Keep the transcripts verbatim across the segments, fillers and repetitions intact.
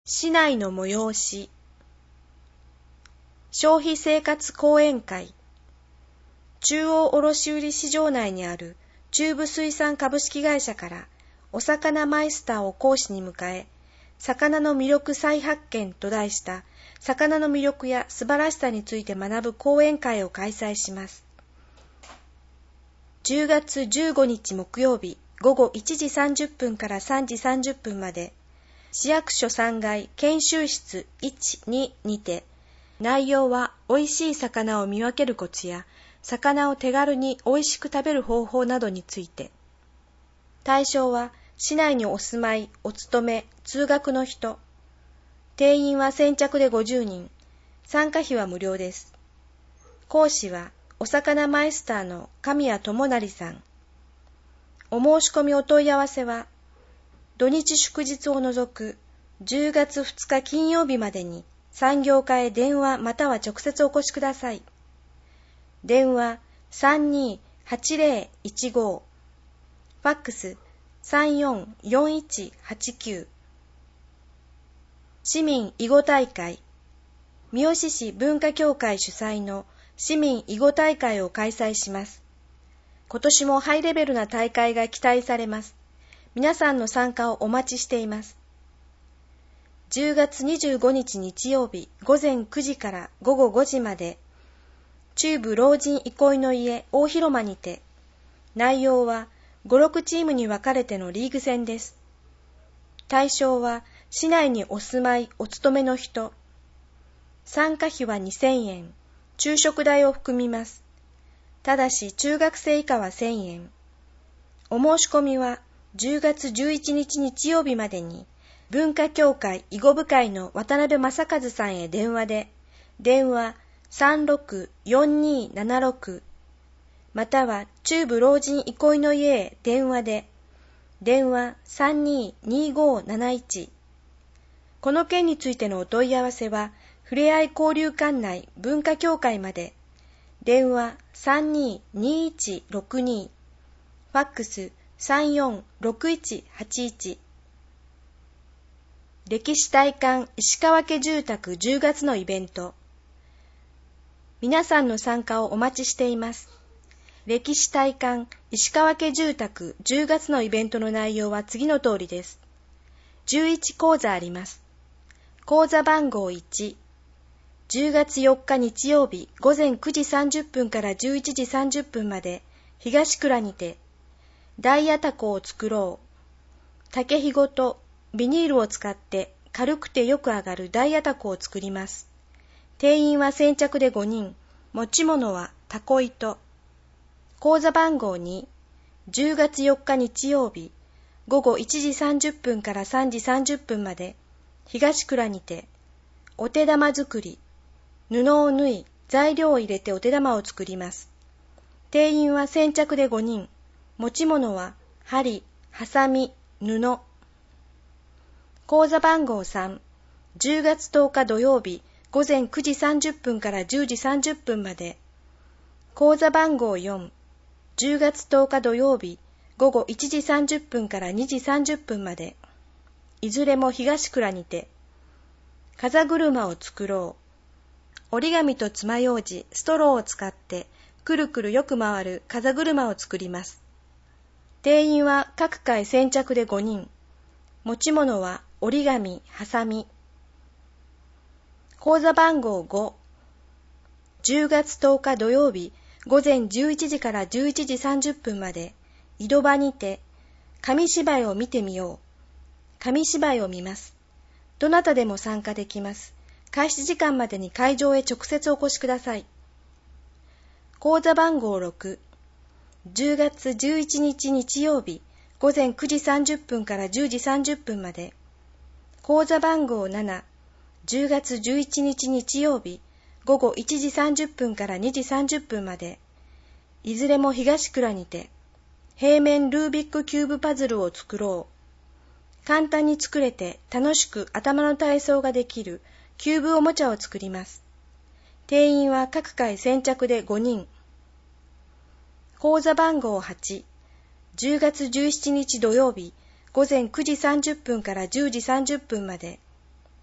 市内の催し、消費生活講演会、中央卸売市場内にある中部水産株式会社からお魚マイスターを講師に迎え、魚の魅力再発見と題した魚の魅力や素晴らしさについて学ぶ講演会を開催します。じゅうがつじゅうごにち木曜日午後いちじさんじゅっぷんからさんじさんじゅっぷんまで、市役所さんがい研修室いち、ににて、内容は美味しい魚を見分けるコツや、魚を手軽に美味しく食べる方法などについて。対象は、市内にお住まい、お勤め、通学の人。定員は先着でごじゅうにん。参加費は無料です。講師は、お魚マイスターの神谷智成さん。お申し込みお問い合わせは、土日祝日を除くじゅうがつふつか金曜日までに産業課へ電話または直接お越しください。電話 さんにーはちぜろいちご、ファックス さんよんよんいちはちきゅう。市民囲碁大会、三好市文化協会主催の市民囲碁大会を開催します。今年もハイレベルな大会が期待されます。皆さんの参加をお待ちしています。じゅうがつにじゅうごにち日曜日午前くじから午後ごじまで、中部老人憩いの家大広間にて、内容はご、ろくチームに分かれてのリーグ戦です。対象は市内にお住まい、お勤めの人。参加費はにせんえん、昼食代を含みます。ただし中学生以下はせんえん。お申し込みはじゅうがつじゅういちにち日曜日までに、文化協会囲碁部会の渡辺正和さんへ電話で、電話 さんろくよんにーななろく、または中部老人憩いの家へ電話で、電話 さんにーにーごーなないち。この件についてのお問い合わせは、ふれあい交流館内文化協会まで、電話 さんにーにーいちろくにー、ファックスさんよんろくいちはちいち。歴史体感石川家住宅じゅうがつのイベント。皆さんの参加をお待ちしています。歴史体感石川家住宅じゅうがつのイベントの内容は次の通りです。じゅういち講座あります。講座番号いち、じゅうがつよっか日曜日午前くじさんじゅっぷんからじゅういちじさんじゅっぷんまで、東倉にて、ダイヤタコを作ろう。竹ひごとビニールを使って軽くてよく上がるダイヤタコを作ります。定員は先着でごにん。持ち物はタコ糸。講座番号に、じゅうがつよっか日曜日午後いちじさんじゅっぷんからさんじさんじゅっぷんまで、東倉にて、お手玉作り。布を縫い、材料を入れてお手玉を作ります。定員は先着でごにん。持ち物は針、ハサミ、布。講座番号さん、じゅうがつとおか土曜日午前くじさんじゅっぷんからじゅうじさんじゅっぷんまで。講座番号よん、じゅうがつとおか土曜日午後いちじさんじゅっぷんからにじさんじゅっぷんまで。いずれも東倉にて。風車を作ろう。折り紙と爪楊枝、ストローを使ってくるくるよく回る風車を作ります。定員は各回先着でごにん。持ち物は折り紙、ハサミ。講座番号ご、じゅうがつとおか土曜日午前じゅういちじからじゅういちじさんじゅっぷんまで、井戸場にて、紙芝居を見てみよう。紙芝居を見ます。どなたでも参加できます。開始時間までに会場へ直接お越しください。講座番号ろく、じゅうがつじゅういちにち日曜日午前くじさんじゅっぷんからじゅうじさんじゅっぷんまで。講座番号なな、じゅうがつじゅういちにち日曜日午後いちじさんじゅっぷんからにじさんじゅっぷんまで。いずれも東倉にて、平面ルービックキューブパズルを作ろう。簡単に作れて楽しく頭の体操ができるキューブおもちゃを作ります。定員は各回先着でごにん。講座番号はち、じゅうがつじゅうしちにち土曜日午前くじさんじゅっぷんからじゅうじさんじゅっぷんまで。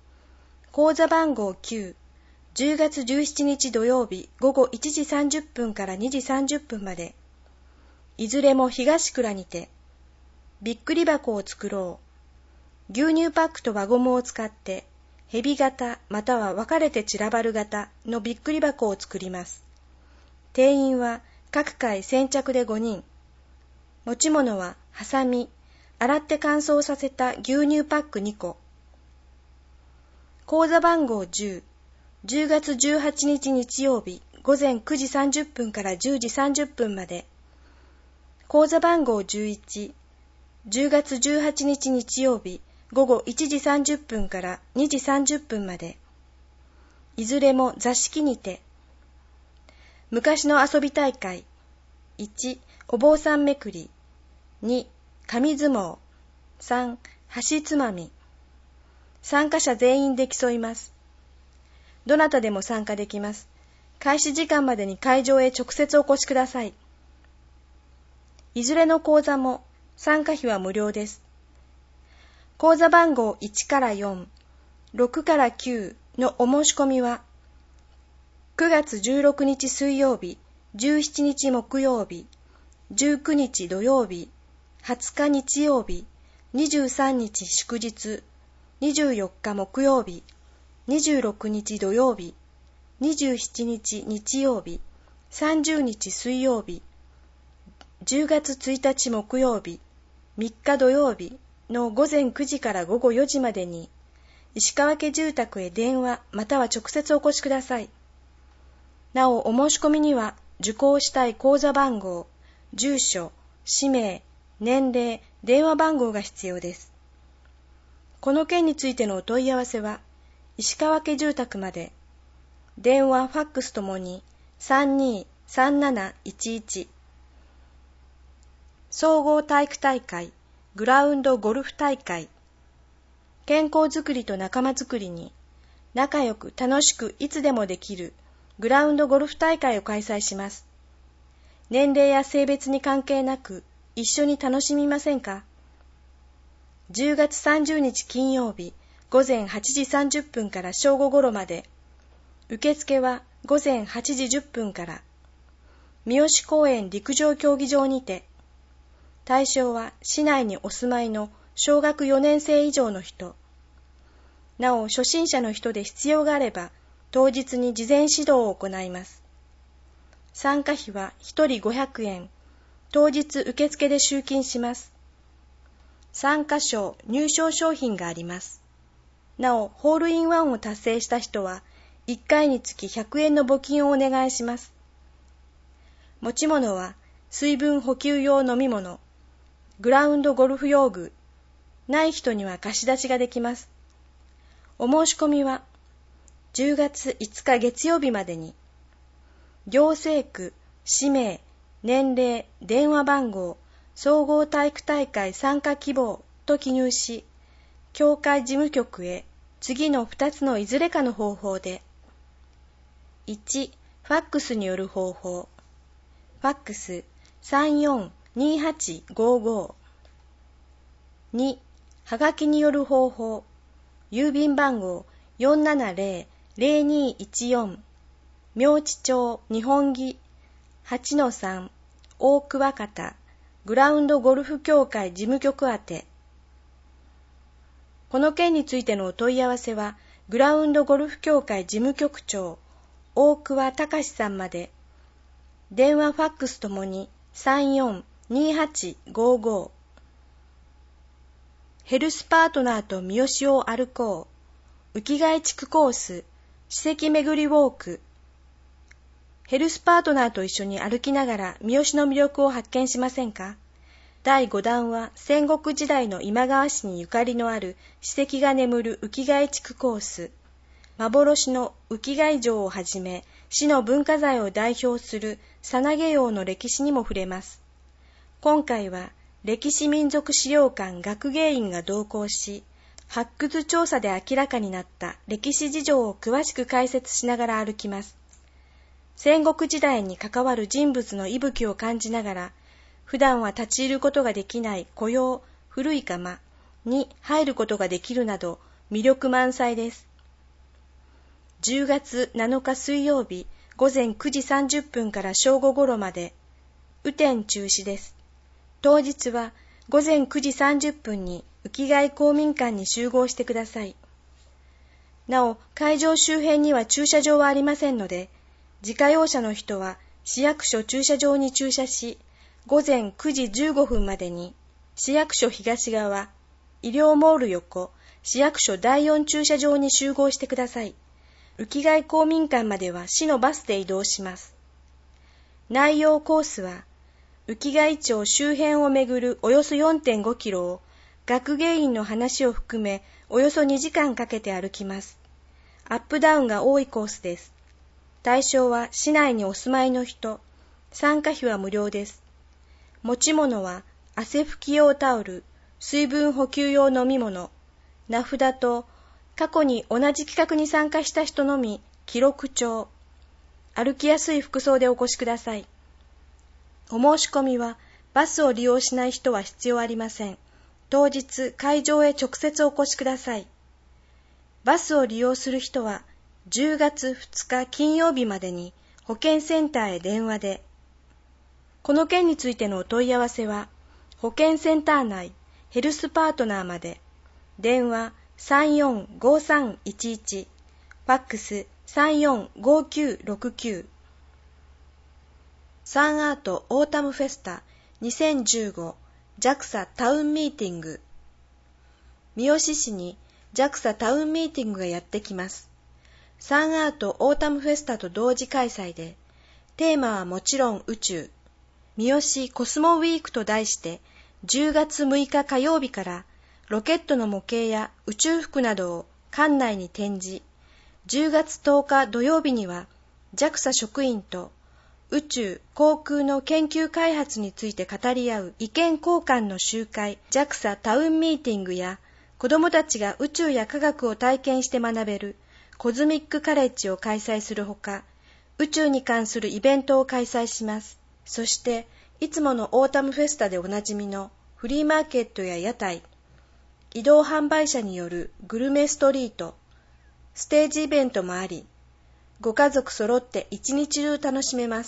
口座番号きゅう、じゅうがつじゅうしちにち土曜日午後いちじさんじゅっぷんからにじさんじゅっぷんまで、いずれも東倉にて、びっくり箱を作ろう。牛乳パックと輪ゴムを使って、蛇型または分かれて散らばる型のびっくり箱を作ります。定員は各回先着でごにん。持ち物はハサミ、洗って乾燥させた牛乳パックにこ。口座番号じゅう、じゅうがつじゅうはちにち日曜日午前くじさんじゅっぷんからじゅうじさんじゅっぷんまで。口座番号じゅういち、じゅうがつじゅうはちにち日曜日午後いちじさんじゅっぷんからにじさんじゅっぷんまで。いずれも座敷にて。昔の遊び大会。いち、お坊さんめくり。に、紙相撲。さん、箸つまみ。参加者全員で競います。どなたでも参加できます。開始時間までに会場へ直接お越しください。いずれの講座も参加費は無料です。講座番号いちからよん、ろくからきゅうのお申し込みは、くがつじゅうろくにち水曜日、じゅうしちにち木曜日、じゅうくにち土曜日、はつか日曜日、にじゅうさんにち祝日、にじゅうよっか木曜日、にじゅうろくにち土曜日、にじゅうしちにち日曜日、さんじゅうにち水曜日、じゅうがつついたち木曜日、みっか土曜日のごぜんくじからごごよじまでに、石川家住宅へ電話または直接お越しください。なお、お申し込みには、受講したい口座番号、住所、氏名、年齢、電話番号が必要です。この件についてのお問い合わせは、石川家住宅まで。電話、ファックスともに さんにーさんなないちいち。総合体育大会、グラウンドゴルフ大会。健康づくりと仲間づくりに、仲良く楽しくいつでもできるグラウンドゴルフ大会を開催します。年齢や性別に関係なく一緒に楽しみませんか？じゅうがつさんじゅうにち金曜日午前はちじさんじゅっぷんから正午ごろまで。受付は午前はちじじゅっぷんから。三好公園陸上競技場にて。対象は市内にお住まいの小学よねんせい以上の人。なお、初心者の人で必要があれば、当日に事前指導を行います。参加費はひとりごひゃくえん、当日受付で集金します。参加賞、入賞商品があります。なお、ホールインワンを達成した人は、いっかいにつきひゃくえんの募金をお願いします。持ち物は、水分補給用飲み物、グラウンドゴルフ用具、ない人には貸し出しができます。お申し込みは、じゅうがついつか月曜日までに、行政区、氏名、年齢、電話番号、総合体育大会参加希望と記入し、協会事務局へ次のふたつのいずれかの方法で、いち、ファックスによる方法、ファックス さんよんにはちごご、に、はがきによる方法、郵便番号 よんななぜろ ぜろにいちよん、明知町日本木 はちのさん、大桑方、グラウンドゴルフ協会事務局宛て。この件についてのお問い合わせは、グラウンドゴルフ協会事務局長、大桑隆さんまで。電話ファックスともにさんよんにはちごご。ヘルスパートナーと三好を歩こう。浮貝地区コース、史跡巡りウォーク。ヘルスパートナーと一緒に歩きながら三好の魅力を発見しませんか？だいごだんは戦国時代の今川氏にゆかりのある史跡が眠る浮貝地区コース。幻の浮貝城をはじめ、市の文化財を代表する佐賀窯の歴史にも触れます。今回は歴史民族資料館学芸員が同行し、発掘調査で明らかになった歴史事情を詳しく解説しながら歩きます。戦国時代に関わる人物の息吹を感じながら、普段は立ち入ることができない古窯、古い窯に入ることができるなど魅力満載です。 じゅうがつなのか水曜日ごぜんくじさんじゅっぷんから正午ごろまで、雨天中止です。当日はごぜんくじさんじゅっぷんに浮貝公民館に集合してください。なお、会場周辺には駐車場はありませんので、自家用車の人は市役所駐車場に駐車し、ごぜんくじじゅうごふんまでに市役所東側、医療モール横、市役所だいよん駐車場に集合してください。浮貝公民館までは市のバスで移動します。内容コースは、浮貝町周辺をめぐるおよそ よんてんごキロを学芸員の話を含めおよそにじかんかけて歩きます。アップダウンが多いコースです。対象は市内にお住まいの人。参加費は無料です。持ち物は汗拭き用タオル、水分補給用飲み物、名札と過去に同じ企画に参加した人のみ記録帳。歩きやすい服装でお越しください。お申し込みはバスを利用しない人は必要ありません。当日会場へ直接お越しください。バスを利用する人はじゅうがつふつか金曜日までに保健センターへ電話で。この件についてのお問い合わせは保健センター内ヘルスパートナーまで。電話さんよんごさんいちいち、ファックスさんよんごきゅうろくきゅう。サンアートオータムフェスタにせんじゅうご ジャクサ タウンミーティング。三好市に ジャクサ タウンミーティングがやってきます。サンアートオータムフェスタと同時開催で、テーマはもちろん宇宙。三好コスモウィークと題して、じゅうがつむいか火曜日からロケットの模型や宇宙服などを館内に展示。じゅうがつとおか土曜日には ジャクサ 職員と宇宙・航空の研究開発について語り合う意見交換の集会 ジャクサ タウンミーティングや、子どもたちが宇宙や科学を体験して学べるコズミックカレッジを開催するほか、宇宙に関するイベントを開催します。そして、いつものオータムフェスタでおなじみのフリーマーケットや屋台、移動販売車によるグルメストリート、ステージイベントもあり、ご家族揃って一日中楽しめます。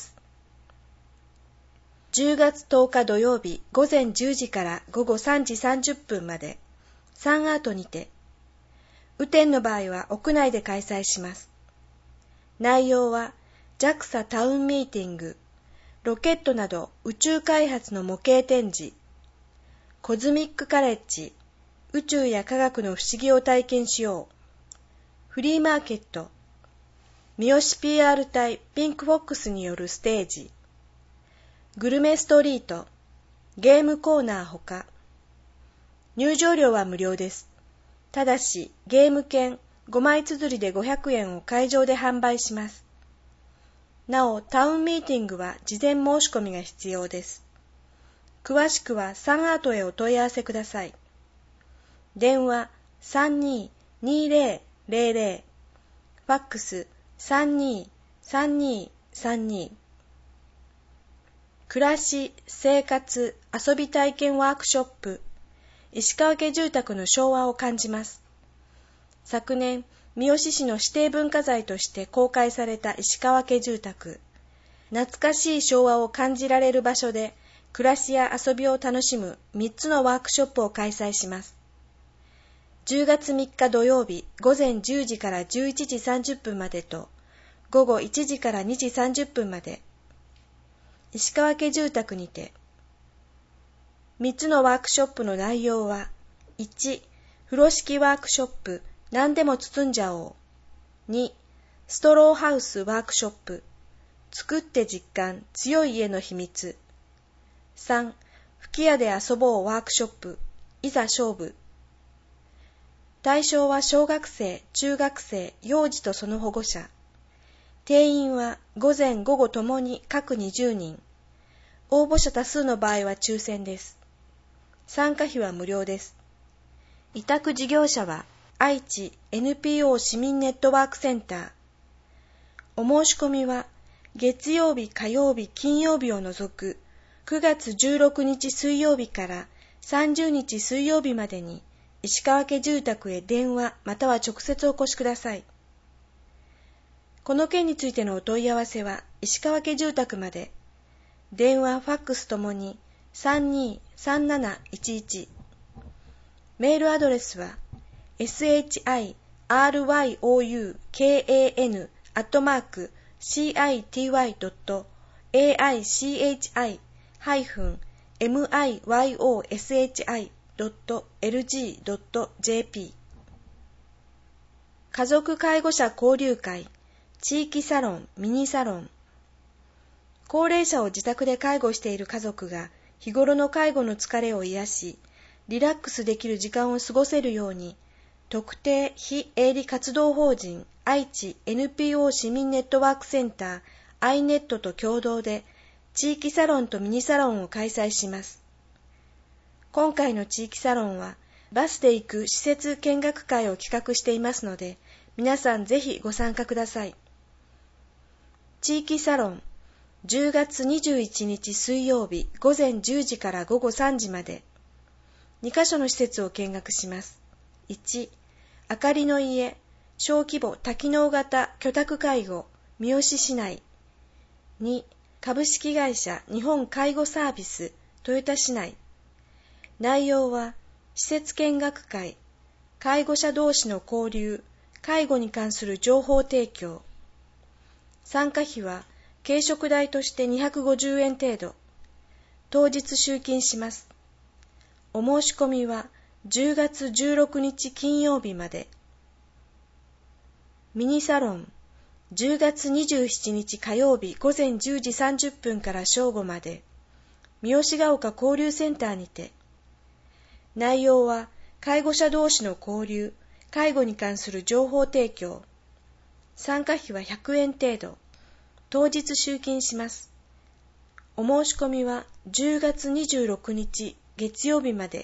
じゅうがつとおか土曜日ごぜんじゅうじからごごさんじさんじゅっぷんまで、サンアートにて、雨天の場合は屋内で開催します。内容は ジャクサ タウンミーティング、ロケットなど宇宙開発の模型展示、コズミックカレッジ、宇宙や科学の不思議を体験しよう、フリーマーケット、三好 ピーアール 隊ピンクフォックスによるステージ、グルメストリート、ゲームコーナーほか。入場料は無料です。ただし、ゲーム券ごまい綴りでごひゃくえんを会場で販売します。なお、タウンミーティングは事前申し込みが必要です。詳しくはサンアートへお問い合わせください。電話 さんにーにーぜろぜろぜろ、ファックス さんにーさんにーさんにー。暮らし、生活、遊び体験ワークショップ、石川家住宅の昭和を感じます。昨年、三好市の指定文化財として公開された石川家住宅。懐かしい昭和を感じられる場所で、暮らしや遊びを楽しむみっつのワークショップを開催します。じゅうがつみっか土曜日ごぜんじゅうじからじゅういちじさんじゅっぷんまでと、ごごいちじからにじさんじゅっぷんまで、石川家住宅にて。みっつのワークショップの内容は、いち、風呂敷ワークショップ、何でも包んじゃおう。に、ストローハウスワークショップ、作って実感、強い家の秘密。さん、吹き矢で遊ぼうワークショップ、いざ勝負。対象は小学生、中学生、幼児とその保護者。定員は午前午後ともに各にじゅうにん。応募者多数の場合は抽選です。参加費は無料です。委託事業者は愛知 エヌピーオー 市民ネットワークセンター。お申し込みは月曜日、火曜日、金曜日を除くくがつじゅうろくにち水曜日からさんじゅうにち水曜日までに石川家住宅へ電話または直接お越しください。 この件についてのお問い合わせは石川家住宅まで。電話、ファックスともに さんにーさんなないちいち。メールアドレスは シャイロウカン アットマーク シーアイティーワイ ドット エーアイシーエイチアイ ハイフン エムアイワイオーエスエイチアイ ドット エルジー ドット ジェーピー。家族介護者交流会、地域サロン、ミニサロン。高齢者を自宅で介護している家族が日頃の介護の疲れを癒し、リラックスできる時間を過ごせるように、特定非営利活動法人愛知 エヌピーオー 市民ネットワークセンター アイネット と共同で地域サロンとミニサロンを開催します。今回の地域サロンはバスで行く施設見学会を企画していますので、皆さんぜひご参加ください。地域サロン、じゅうがつにじゅういちにち水曜日午前じゅうじから午後さんじまで。にカ所の施設を見学します。いち、あかりの家、小規模多機能型居宅介護、三好市内。に、株式会社日本介護サービス、豊田市内。内容は、施設見学会、介護者同士の交流、介護に関する情報提供。参加費は、軽食代としてにひゃくごじゅうえん程度。当日集金します。お申し込みはじゅうがつじゅうろくにち金曜日まで。ミニサロン、じゅうがつにじゅうしちにち火曜日午前じゅうじさんじゅっぷんから正午まで。三好ヶ丘交流センターにて。内容は介護者同士の交流、介護に関する情報提供。参加費はひゃくえん程度。当日集金します。お申し込みはじゅうがつにじゅうろくにち月曜日まで。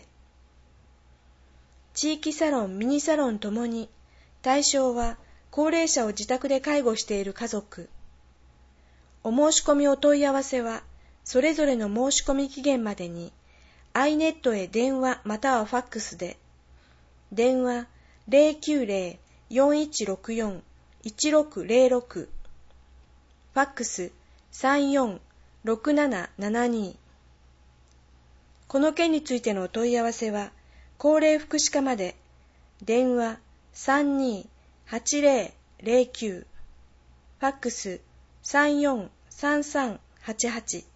地域サロン、ミニサロンともに、対象は高齢者を自宅で介護している家族。お申し込みお問い合わせは、それぞれの申し込み期限までに、アイネット へ電話またはファックスで、電話 ゼロきゅうゼロ よんいちろくよん いちろくゼロろく、ファックス さんよんろくななななに。この件についてのお問い合わせは、高齢福祉課まで、電話 さんにーはちゼロゼロきゅう、ファックス さんよんさんさんはちはち。